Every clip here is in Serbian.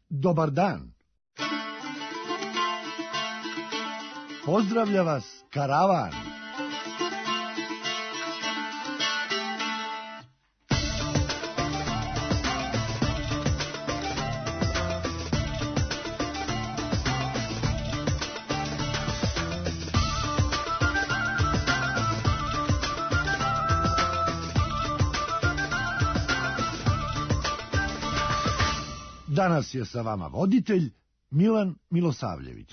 Dobar dan. Pozdravlja vas karavan. Danas je sa vama voditelj Milan Milosavljević.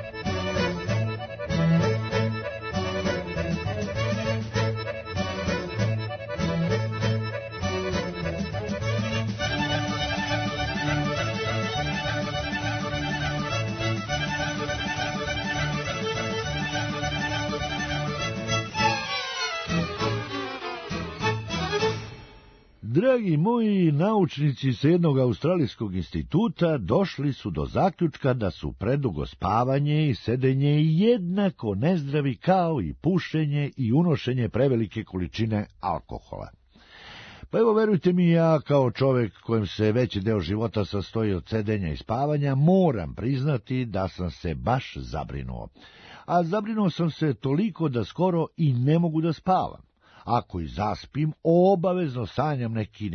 Dragi moji, naučnici sa jednog australijskog instituta došli su do zaključka da su predugo spavanje i sedenje jednako nezdravi kao i pušenje i unošenje prevelike količine alkohola. Pa evo, verujte mi, ja kao čovjek kojem se veći deo života sastoji od sedenja i spavanja, moram priznati da sam se baš zabrinuo. A zabrinuo sam se toliko da skoro i ne mogu da spavam. Ako i zaspim, obavezno sanjam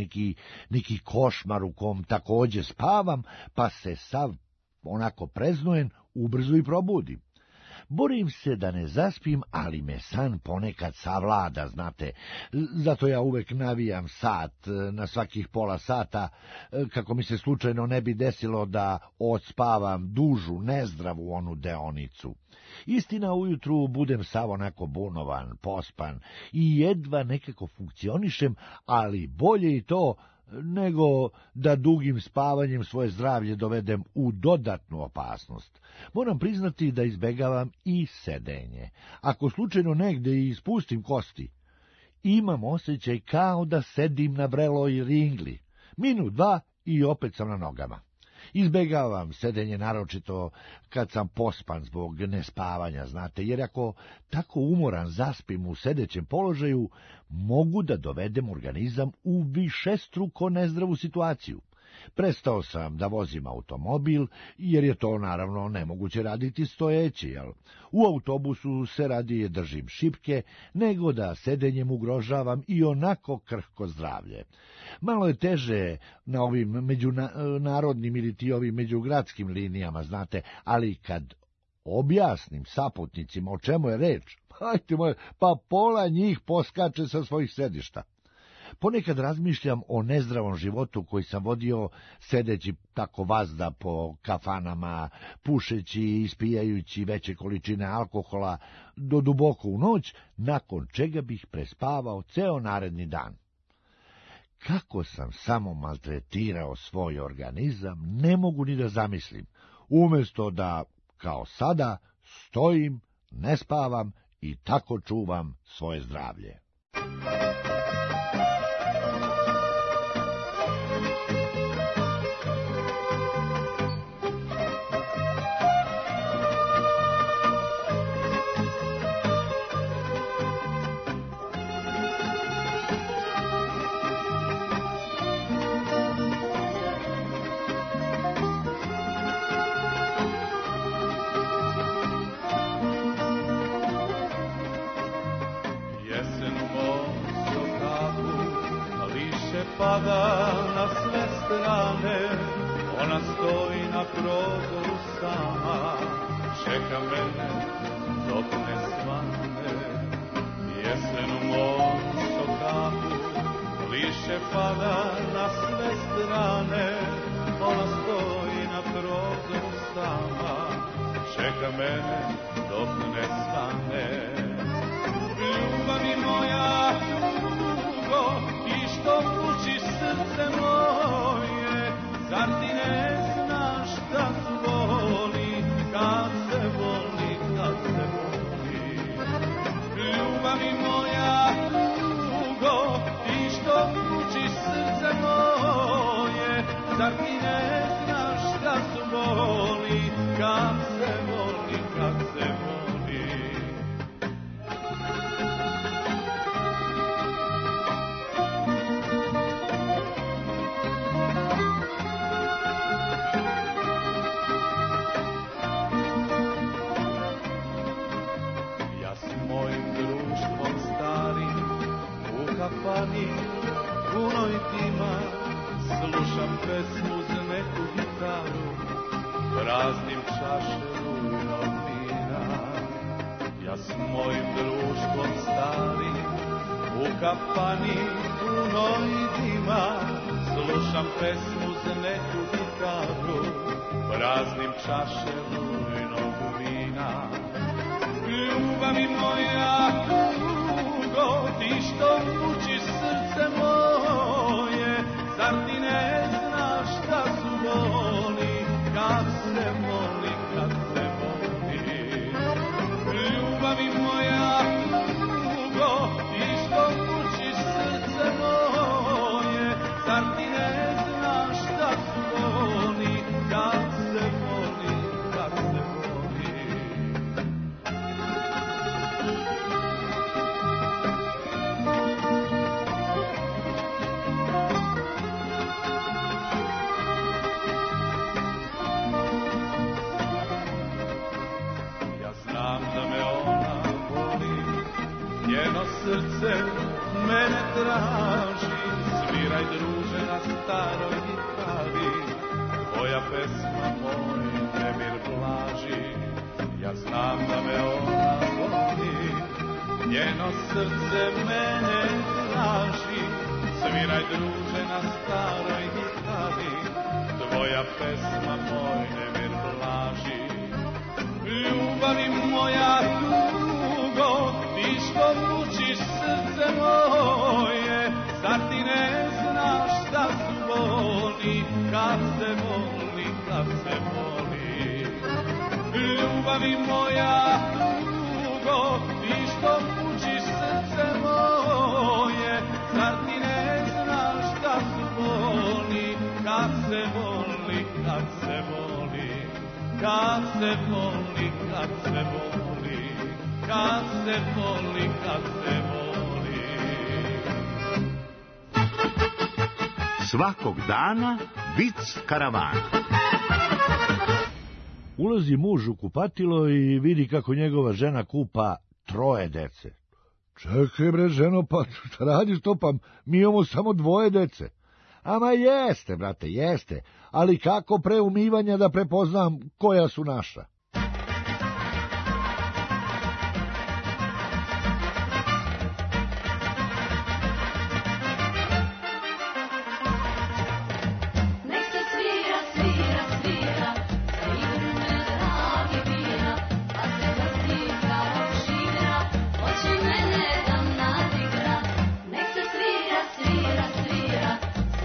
neki košmar u kom takođe spavam, pa se sav onako preznojen ubrzo i probudim. Borim se da ne zaspim, ali me san ponekad savlada, znate. Zato ja uvek navijam sat na svakih pola sata, kako mi se slučajno ne bi desilo da odspavam dužu, nezdravu onu deonicu. Istina, ujutru budem sav onako bunovan, pospan i jedva nekako funkcionišem, ali bolje i to nego da dugim spavanjem svoje zdravlje dovedem u dodatnu opasnost. Moram priznati da izbegavam i sedenje. Ako slučajno negde i ispustim kosti, imam osjećaj kao da sedim na vreloj ringli. Minut, dva i opet sam na nogama. Izbegavam sedenje naročito kad sam pospan zbog nespavanja, znate, jer ako tako umoran zaspim u sedećem položaju, mogu da dovedem organizam u višestruko nezdravu situaciju. Prestao sam da vozim automobil, jer je to naravno nemoguće raditi stojeći, jel? U autobusu se radije držim šipke, nego da sedenjem ugrožavam i onako krhko zdravlje. Malo je teže na ovim međunarodnim ili ti ovim međugradskim linijama, znate, ali kad objasnim saputnicima o čemu je reč, pa pola njih poskače sa svojih sedišta. Ponekad razmišljam o nezdravom životu koji sam vodio sedeći tako vazda po kafanama, pušeći i ispijajući veće količine alkohola do duboko u noć, nakon čega bih prespavao ceo naredni dan. Kako sam samo maltretirao svoj organizam, ne mogu ni da zamislim, umjesto da, kao sada, stojim, ne spavam i tako čuvam svoje zdravlje. Pada na sve strane, ona stoji na prozoru sama, čeka mene dok ne svane. Jesen u mom sokaku, liše pada na sve strane, ona stoji na prozoru sama, čeka mene dok ne svane. Ljubavi moja, dugo, što mučiš srce moje, zar ti ne znaš da se voli, kad se voli, kad se voli. Ljubavi moja, dugo, ti što mučiš srce moje, zar ti ne znaš da se voli, kad se voli, kad se voli. kafani punoj dima, slušam pesmu za neku gitaru, praznim čaše vujnog vina. Ljubavi moja tugo, ti što mučiš srce moje, zar ti ne znaš šta su boli, kad se moli, kad se moli. Ljubavi moja tugo, ti što mučiš srce moje, zar ti ne znaš šta su boli, kad se moli, kad se moli. Srce mene traži, sviraj druže na staroj gitari, tvoja pesma moj nemir blaži. Ja znam da me ona voli, njeno srce mene traži, sviraj druže na staroj gitari, tvoja pesma moj nemir blaži. Ljubavi moja tugo, ti što mučiš srce moje, zar ti ne znaš šta su boli, kad se voli, kad se voli. Ljubavi moja tugo, ti što mučiš srce moje, zar ti ne znaš šta su boli, kad se voli, kad se voli, kad se voli, kad se voli, kad se voli, kad se voli. Svakog dana vic karavana. Ulazi muž u kupatilo i vidi kako njegova žena kupa 3 dece. Čekaj bre ženo, pa šta radiš to, pa mi imamo samo 2 dece. Ama jeste, brate, jeste, ali kako pre umivanja da prepoznam koja su naša?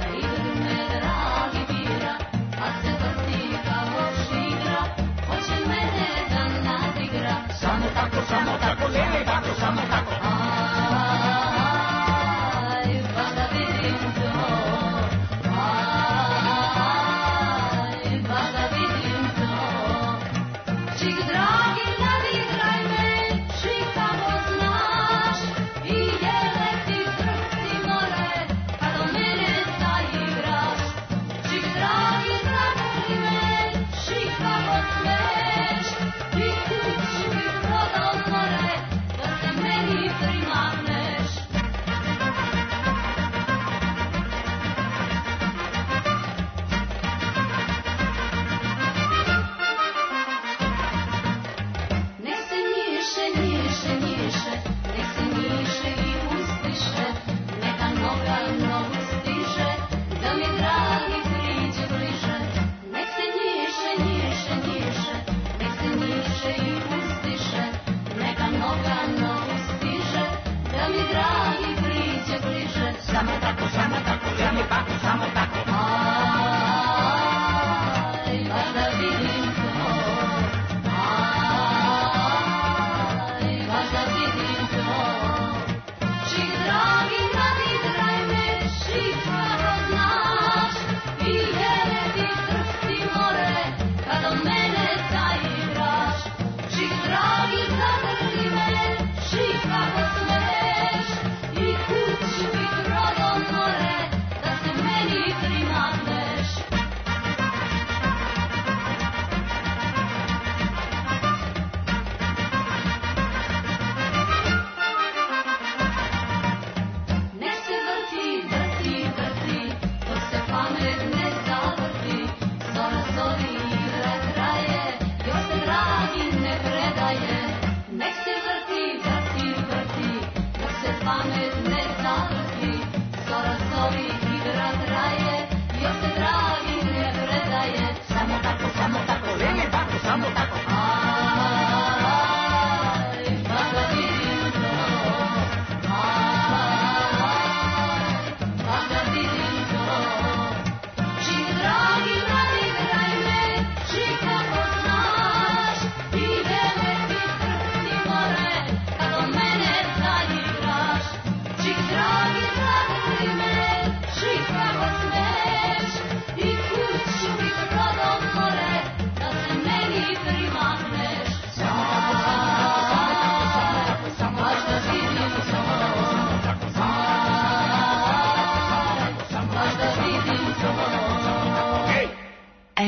Hoće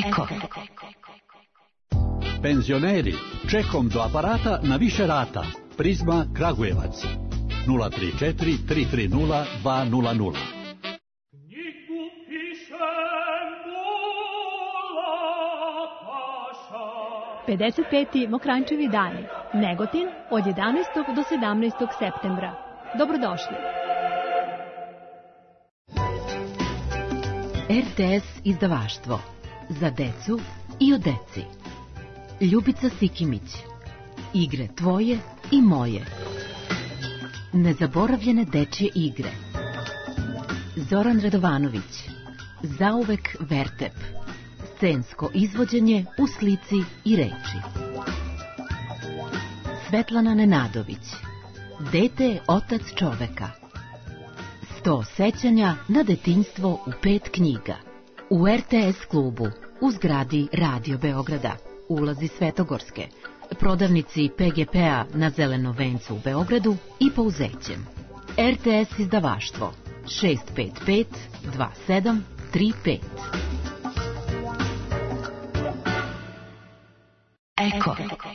Eko. Penzioneri, čekom do aparata na više rata. Prizma Kragujevac 034 330 200. 55. Mokranjčevi dani. Negotin od 11. do 17. septembra. Dobrodošli. RTS izdavaštvo. Za decu i o deci. Ljubica Sikimić. Igre tvoje i moje. Nezaboravljene dečje igre. Zoran Radovanović. Zauvek Vertep. Scensko izvođenje u slici i reči. Svetlana Nenadović. Dete je otac čoveka. 100 sećanja na detinjstvo u 5 knjiga. U RTS klubu, u zgradi Radio Beograda, ulazi Svetogorske, prodavnici PGP-a na Zelenom vencu u Beogradu i Pouzećem. RTS izdavaštvo 655 2735. Eko.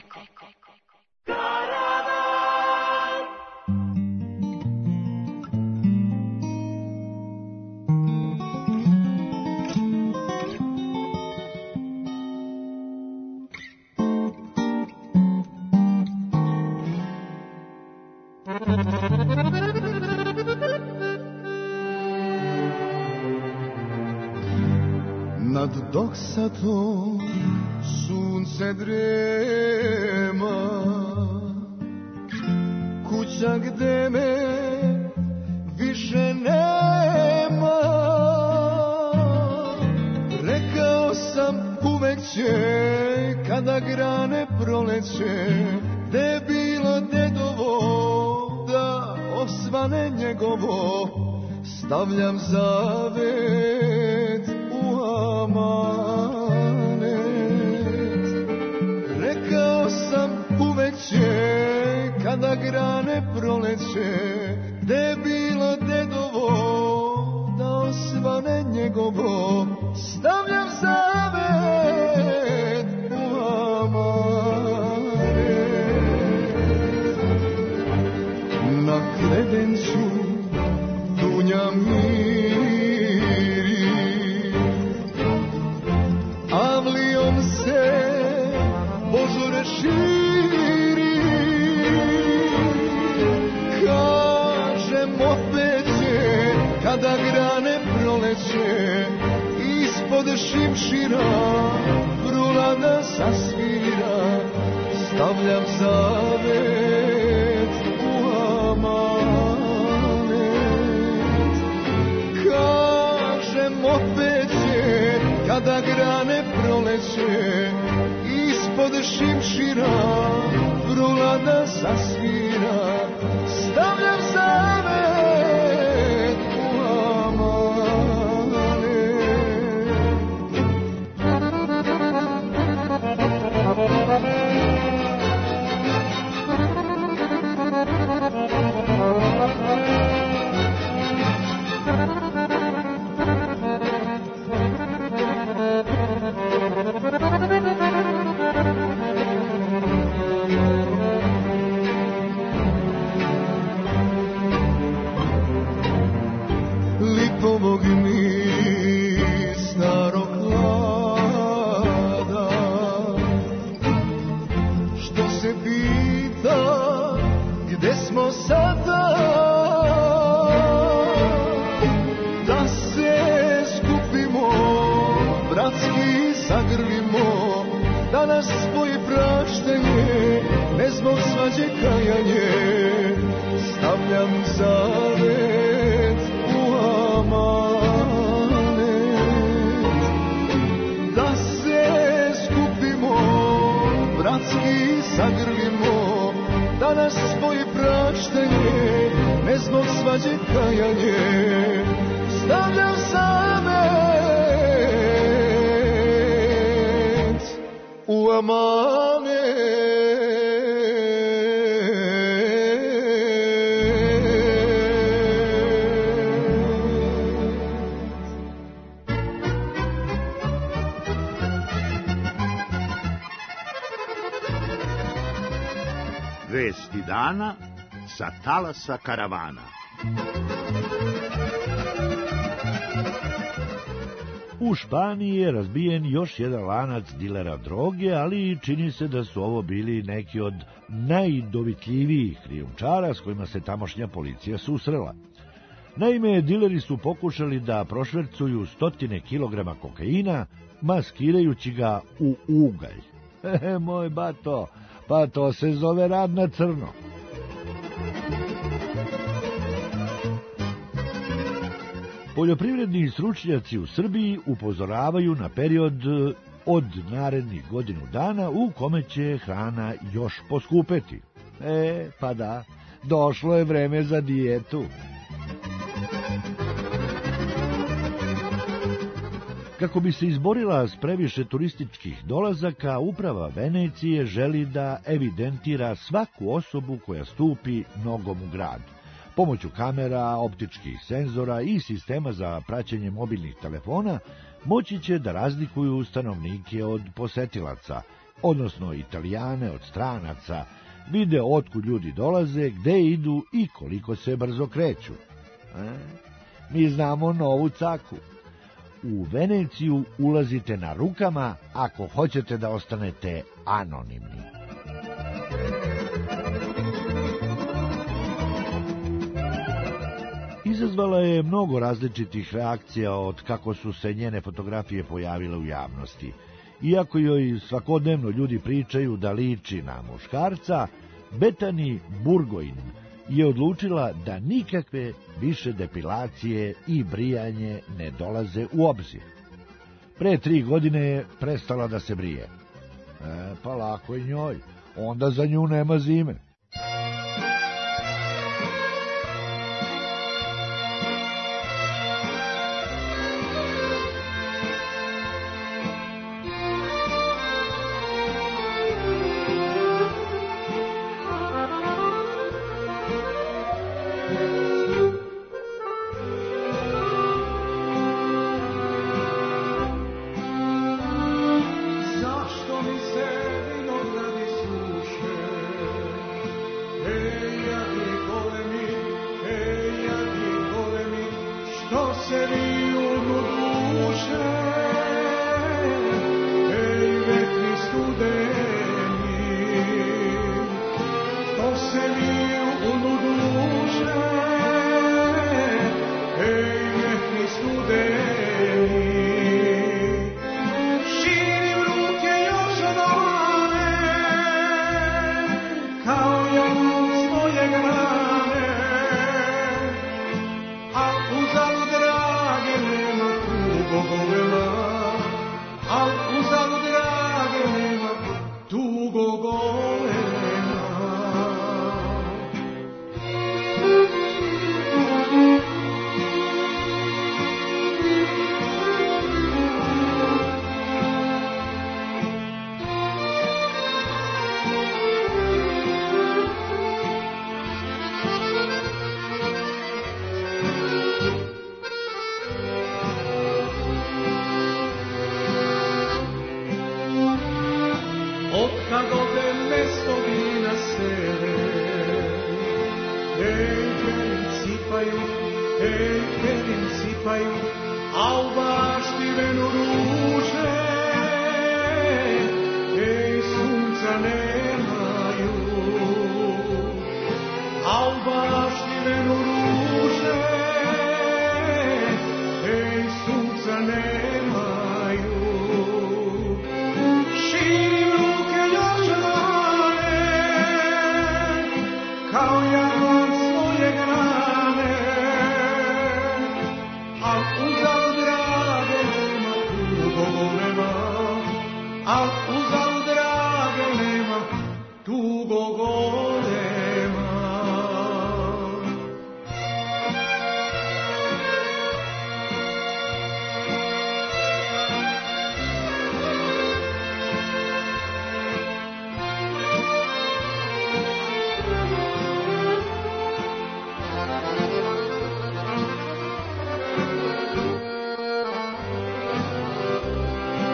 Nad Doksatom sunce drema, kuća gde me više nema. Rekao sam uvek će, kada grane proleće, gde je bilo dedovo, da osvane njegovo. Stavljam zavet u amanet. Rekao sam uvek će, kada grane proleće, gde je bilo dedovo, da osvane njegovo. Stavljam zavet u amanet. Na kredencu dunja miri, avlijom se požure širi. Kažem opet će, kada grane proleće, ispod šimšira vrulada sasvira. Stavljam zavet u amanet. Kažem opet će, kada grane proleće, ispod šimšira vrulada sasvira. Stavljam zavet u lipovog mi starog hlada, što se pita gde smo sada, da se skupimo, bratski zagrlimo, da nas spoji praštanje, ne zbog svađe kajanje. Stavljam zavet u amanet, da se skupimo, bratski zagrlimo, da nas spoji praštanje, ne zbog svađe kajanje. Stavljam zavet u amanet. Vesti dana sa talasa karavana. U Španiji je razbijen još jedan lanac dilera droge, ali čini se da su ovo bili neki od najdovitljivijih krijumčara s kojima se tamošnja policija susrela. Naime, dileri su pokušali da prošvercuju 100 kilograma kokaina, maskirajući ga u ugalj. Moj bato, pa to se zove rad na crno. Poljoprivredni stručnjaci u Srbiji upozoravaju na period od narednih godinu dana u kome će hrana još poskupeti. Pa da, došlo je vreme za dijetu. Kako bi se izborila s previše turističkih dolazaka, uprava Venecije želi da evidentira svaku osobu koja stupi nogom u grad. Pomoću kamera, optičkih senzora i sistema za praćenje mobilnih telefona moći će da razlikuju stanovnike od posetilaca, odnosno Italijane od stranaca, vide otkud ljudi dolaze, gde idu i koliko se brzo kreću. Mi znamo novu caku. U Veneciju ulazite na rukama ako hoćete da ostanete anonimni. Izazvala je mnogo različitih reakcija od kako su se njene fotografije pojavile u javnosti. Iako joj svakodnevno ljudi pričaju da liči na muškarca, Bethany Burgoyne je odlučila da nikakve više depilacije i brijanje ne dolaze u obzir. Pre 3 godine je prestala da se brije. Pa lako je njoj, onda za nju nema zime.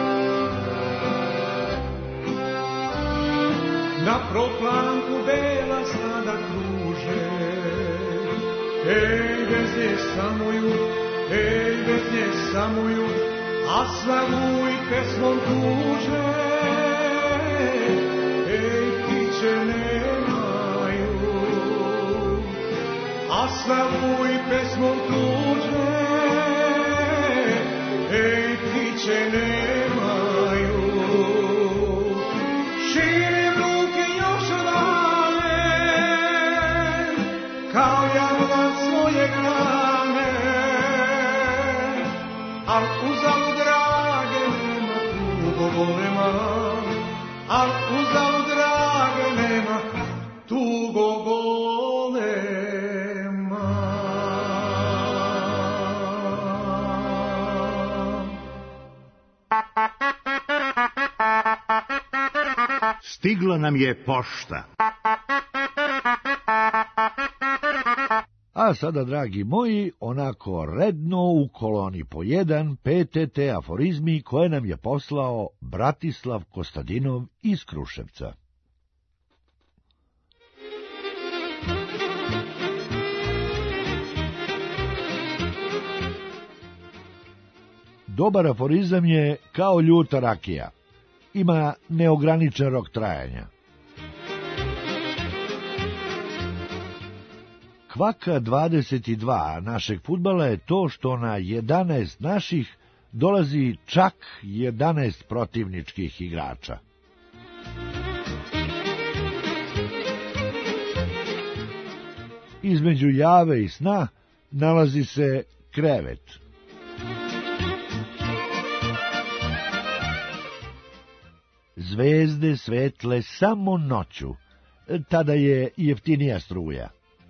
Na proplanku bela sada kruže. Ej, bez nje samuju, a slavuj pesmom tuže. Ej, ptiče nemaju, a slavuj pesmom tuže. Ej, ptiče nemaju, širim ruke još odale, kao jarvan svoje grane, al uzalud drage nema tugo golema, al uzalud drage nema tugo golema. Stigla nam je pošta. A sada, dragi moji, onako redno u koloni po jedan PTT aforizmi koje nam je poslao Bratislav Kostadinov iz Kruševca. Dobar aforizam je kao ljuta rakija. Ima neograničen rok trajanja. Kvaka 22 našeg fudbala je to što na 11 naših dolazi čak 11 protivničkih igrača. Između jave i sna nalazi se krevet. Zvezde svetle samo noću, tada je jeftinija struja.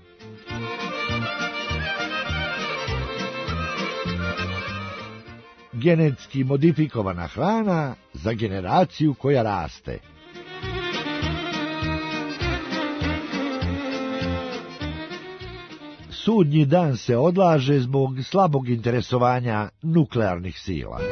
Genetski modifikovana hrana za generaciju koja raste. Sudnji dan se odlaže zbog slabog interesovanja nuklearnih sila.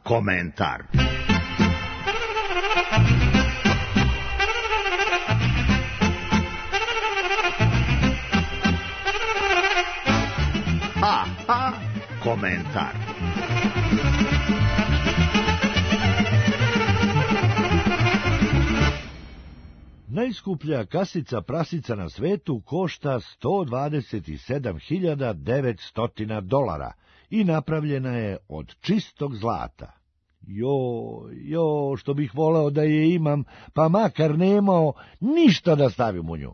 komentar. Komentar. Najskuplja kasica prasica na svetu košta $127.900 i napravljena je od čistog zlata. Što bih voleo da je imam, pa makar nemao ništa da stavim u nju.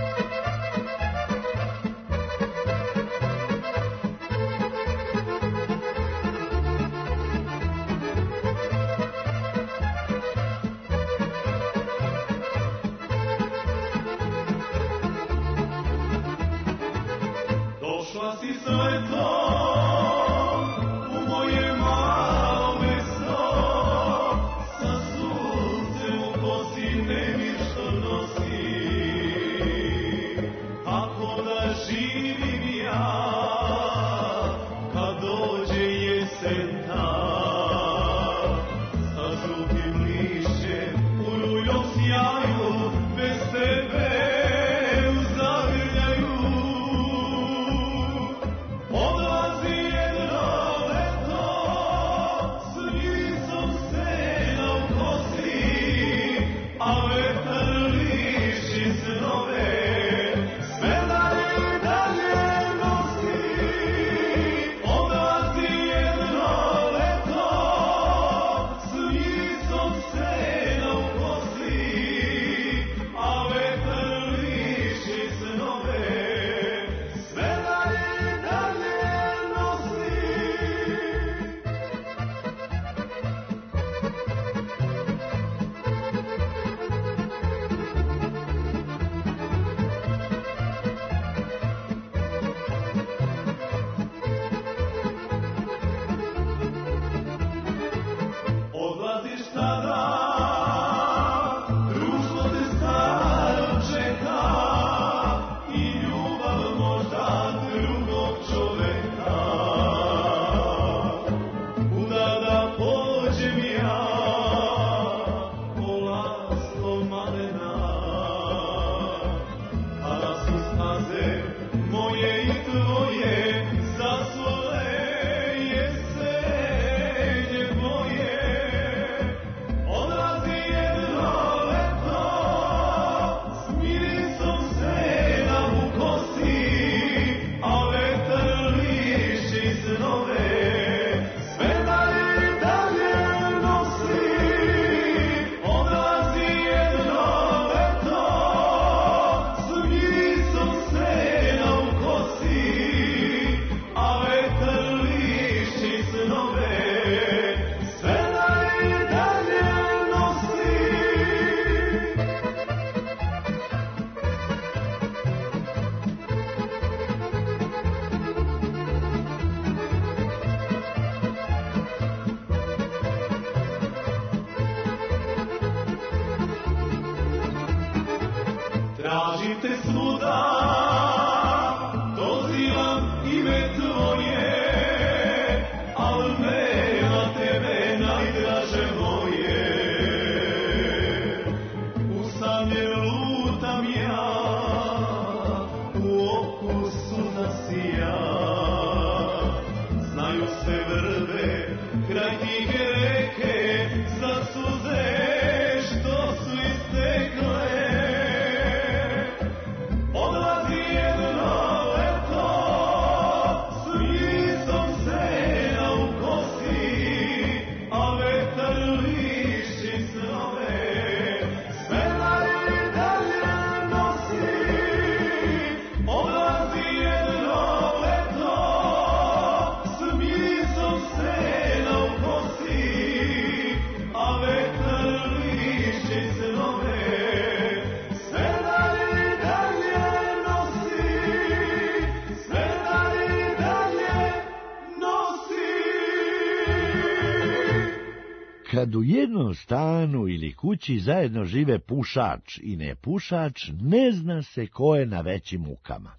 Kad u jednom stanu ili kući zajedno žive pušač i nepušač, ne zna se ko je na većim mukama.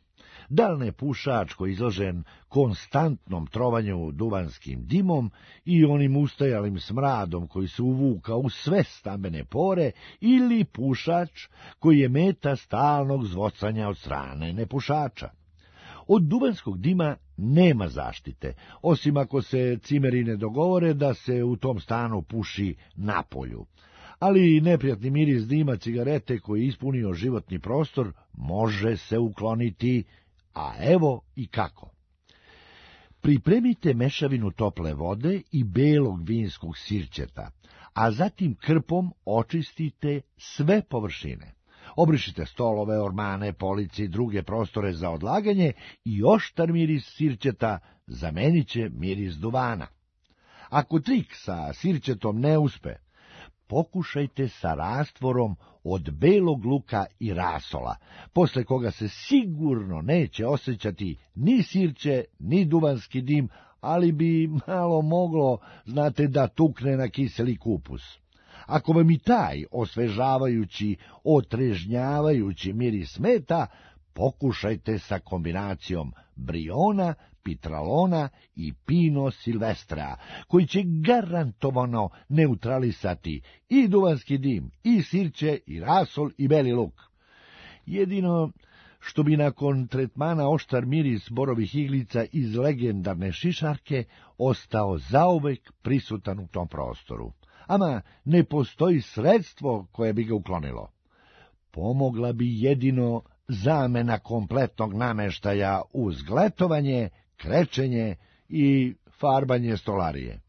Da li ne pušač koji je izložen konstantnom trovanju duvanskim dimom i onim ustajalim smradom koji se uvuka u sve stambene pore, ili pušač koji je meta stalnog zvocanja od strane nepušača. Od duvanskog dima nema zaštite, osim ako se cimeri ne dogovore da se u tom stanu puši napolju. Ali neprijatni miris dima cigarete koji je ispunio životni prostor može se ukloniti, a evo i kako. Pripremite mešavinu tople vode i belog vinskog sirćeta, a zatim krpom očistite sve površine. Obrišite stolove, ormane, police i druge prostore za odlaganje i oštar miris sirćeta zamenit će miris duvana. Ako trik sa sirćetom ne uspe, pokušajte sa rastvorom od belog luka i rasola, posle koga se sigurno neće osjećati ni sirće, ni duvanski dim, ali bi malo moglo, znate, da tukne na kiseli kupus. Ako vam i taj osvežavajući, otrežnjavajući miris smeta, pokušajte sa kombinacijom briona, pitralona i pino silvestra, koji će garantovano neutralisati i duvanski dim, i sirće, i rasol, i beli luk. Jedino što bi nakon tretmana oštar miris borovih iglica iz legendarne šišarke ostao zauvek prisutan u tom prostoru. Ama ne postoji sredstvo koje bi ga uklonilo. Pomogla bi jedino zamena kompletnog nameštaja uz gletovanje, krečenje i farbanje stolarije.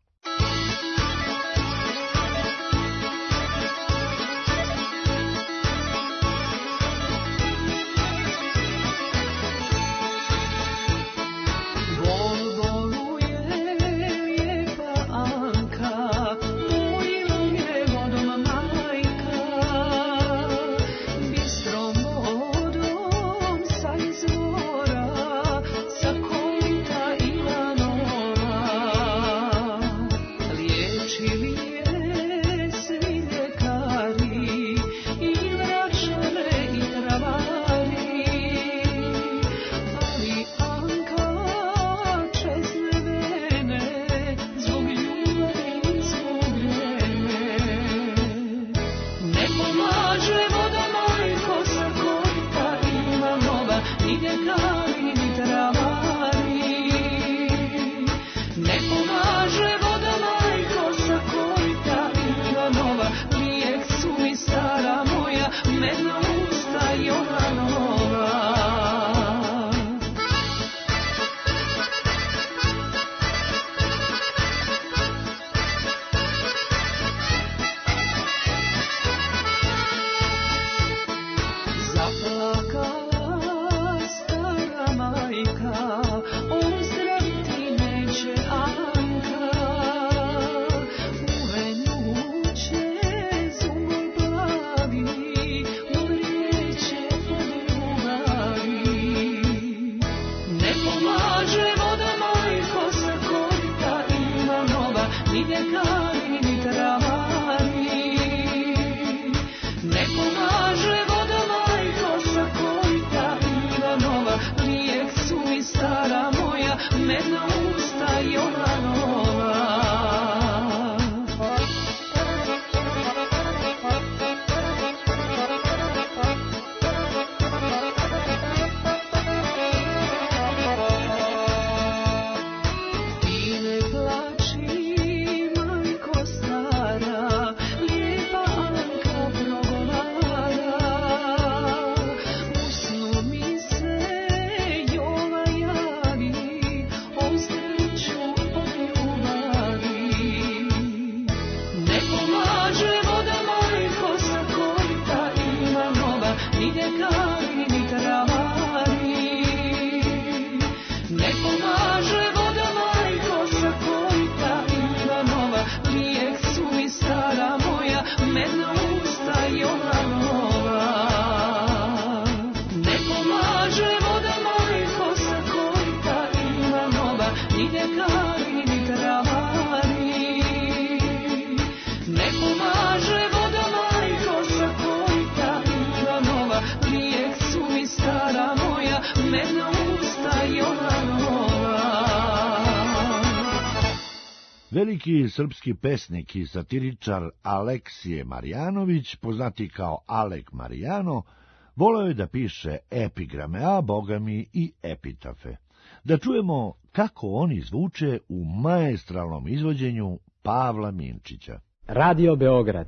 Ostre Veliki srpski pesnik i satiričar Aleksije Marjanović, poznati kao Alek Marijano, voleo je da piše epigrame, a bogami i epitafe. Da čujemo kako oni zvuče u maestralnom izvođenju Pavla Minčića. Radio Beograd.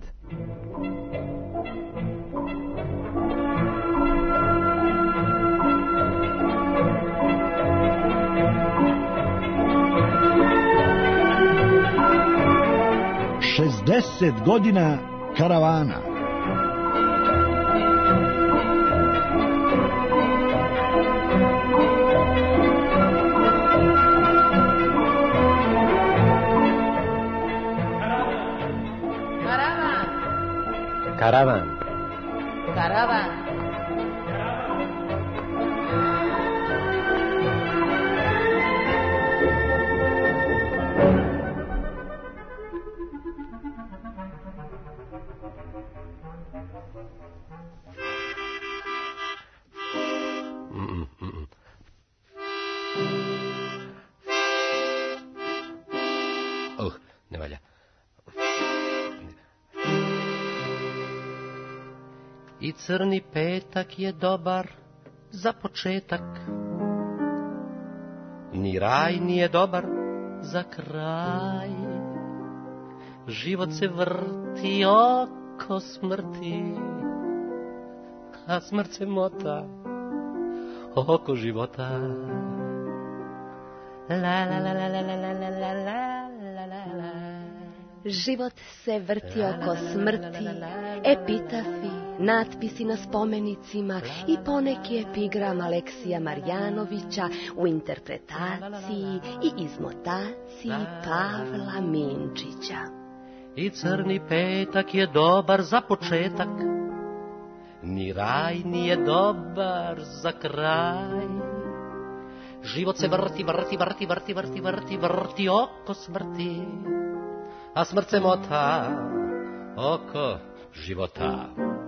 Šezdeset godina karavana. Karavan. Karavan. Ne valja. I crni petak je dobar za početak, ni raj nije dobar za kraj. Život se vrti oko smrti, a smrt se mota oko života. La la la la la la la la la la la. Život se vrti oko smrti, epitafi, natpisi na spomenicima i poneki epigram Aleksija Marjanovića u interpretaciji i izmotaciji Pavla Minčića. I crni petak je dobar za početak, ni raj nije dobar za kraj. Život se vrti, vrti, vrti, vrti, vrti, vrti, vrti oko smrti, a smrt se mota oko života.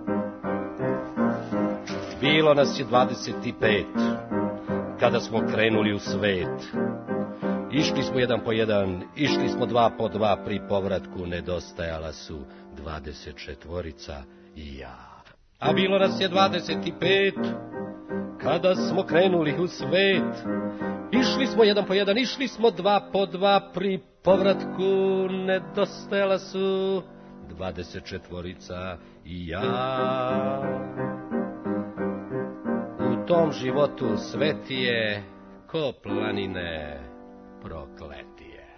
Bilo nas je 25, kada smo krenuli u svet. Išli smo jedan po jedan, išli smo dva po dva, pri povratku nedostajala su 24 i ja. A bilo nas je 25, kada smo krenuli u svet. Išli smo jedan po jedan, išli smo dva po dva, pri povratku nedostajala su 24 i ja. U tom životu svet je ko planine prokletije.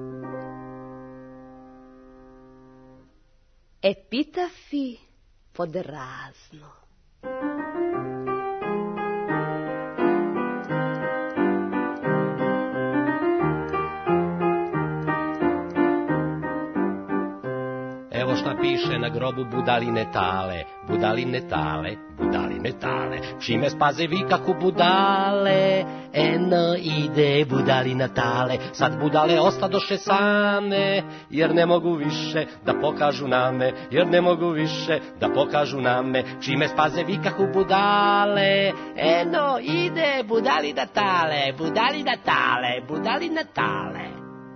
Epitafi pod razno. Evo šta piše na grobu Budaline Tale, Budaline Tale, Budaline Tale. Čime spaze vi kako budale, eno ide Budalina Tale. Sad budale ostadoše same, jer ne mogu više da pokažu name, jer ne mogu više da pokažu name. Čime spaze vi kako budale, eno ide Budalina Tale, Budalina Tale, Budalina Tale.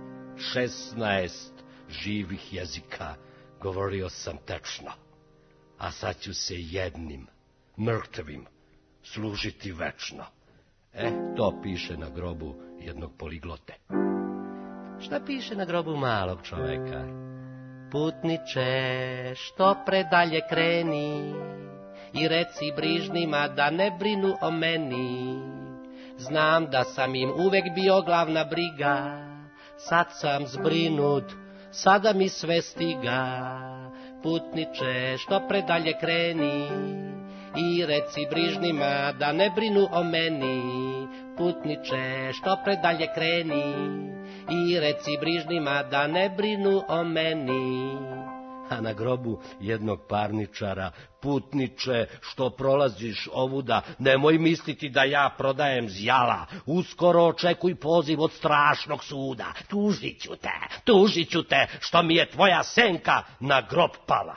16 živih jezika govorio sam tečno, a sad ću se jednim, mrtvim, služiti večno. To piše na grobu jednog poliglote. Šta piše na grobu malog čoveka? Putniče, što predalje kreni i reci brižnima da ne brinu o meni. Znam da sam im uvek bio glavna briga, sad sam zbrinut, sada mi sve stiga. Putniče, što predalje kreni i reci brižnima da ne brinu o meni. Putniče, što predalje kreni i reci brižnima da ne brinu o meni. A na grobu jednog parničara: putniče, što prolaziš ovuda, nemoj misliti da ja prodajem zjala. Uskoro očekuj poziv od strašnog suda. Tužit ću te, što mi je tvoja senka na grob pala.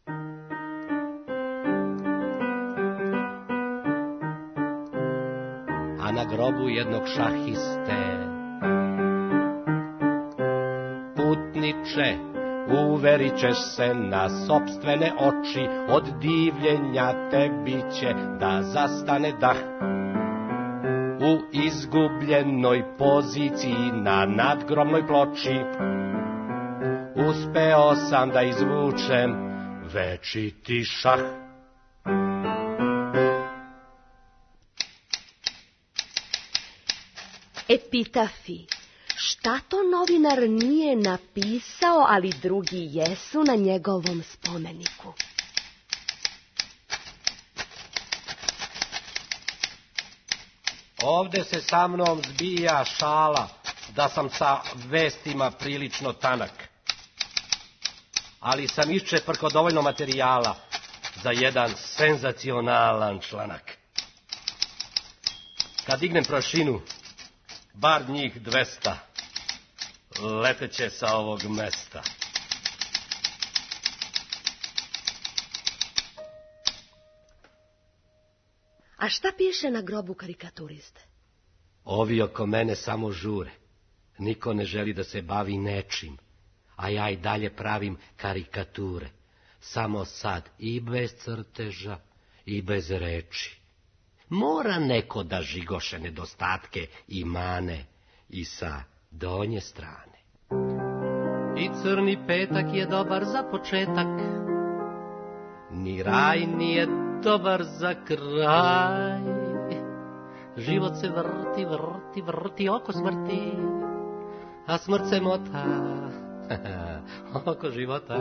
A na grobu jednog šahiste: pesniče, uverit ćeš se na sopstvene oči, od divljenja tebi će da zastane dah. U izgubljenoj poziciji na nadgromnoj ploči uspeo sam da izvučem večiti šah. Epitafi. Šta to novinar nije napisao, ali drugi jesu na njegovom spomeniku? Ovde se sa mnom zbija šala da sam sa vestima prilično tanak. Ali sam iščeprko dovoljno materijala za jedan senzacionalan članak. Kad dignem prašinu, bar njih 200 leteće sa ovog mesta. A šta piše na grobu karikaturiste? Ovi oko mene samo žure. Niko ne želi da se bavi nečim, a ja i dalje pravim karikature. Samo sad i bez crteža i bez reči. Mora neko da žigoše nedostatke i mane i sa donje strane. I crni petak je dobar za početak, ni raj nije dobar za kraj. Život se vrti, vrti, vrti oko smrti, a smrt se mota oko života.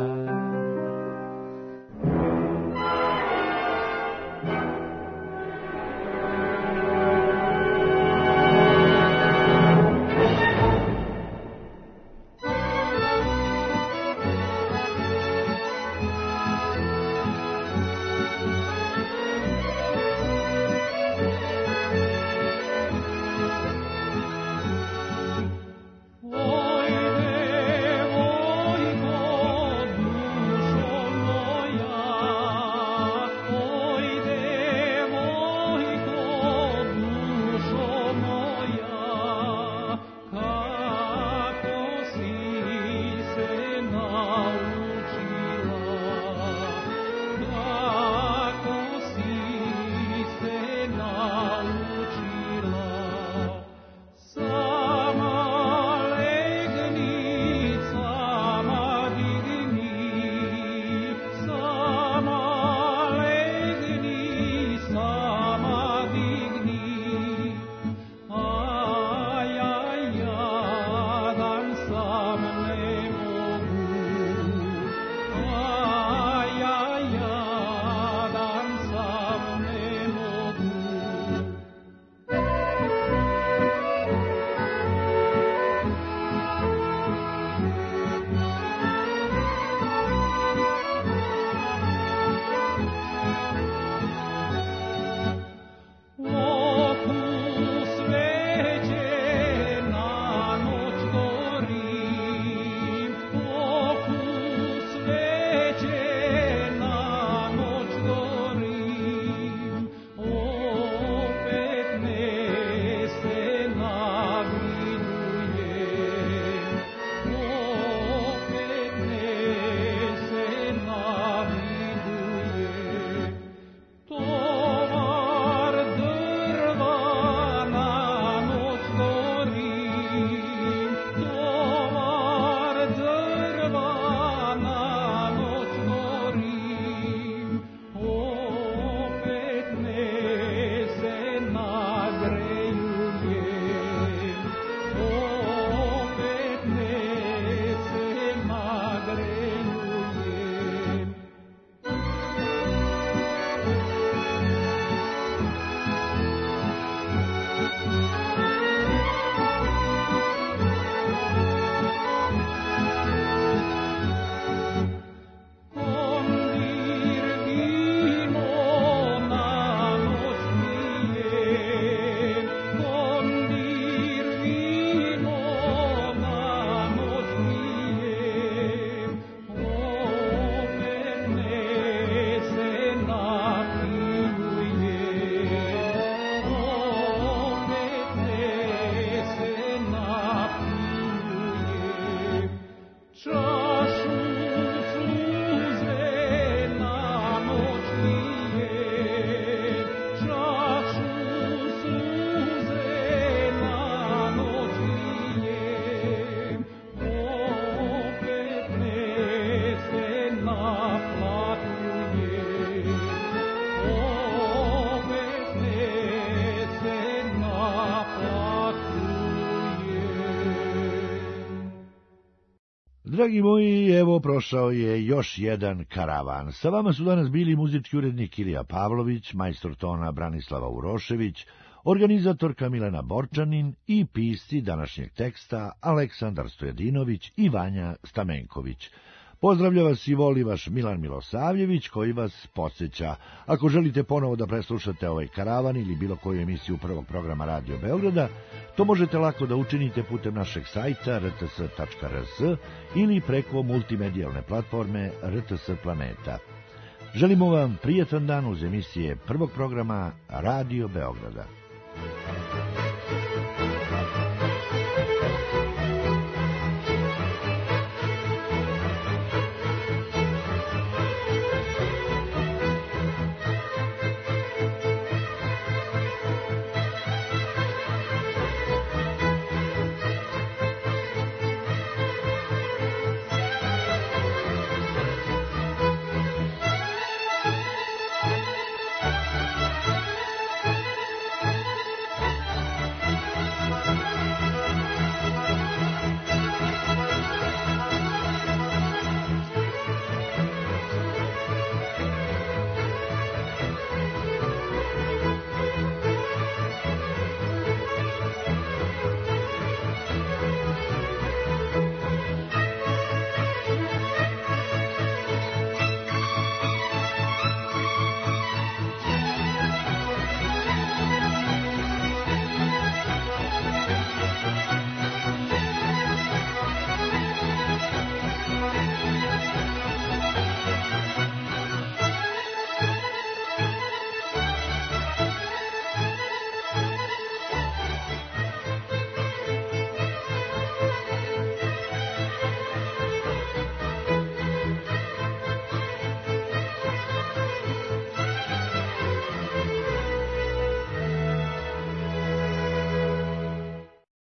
Dragi moji, evo prošao je još jedan karavan. Sa vama su danas bili muzički urednik Ilija Pavlović, majstor tona Branislava Urošević, organizatorka Milena Borčanin i pisci današnjeg teksta Aleksandar Stojadinović i Vanja Stamenković. Pozdravlja vas i voli vaš Milan Milosavljević, koji vas podsjeća. Ako želite ponovo da preslušate ovaj karavan ili bilo koju emisiju prvog programa Radio Beograda, to možete lako da učinite putem našeg sajta rts.rs ili preko multimedijalne platforme RTS Planeta. Želimo vam prijatan dan uz emisije prvog programa Radio Beograda.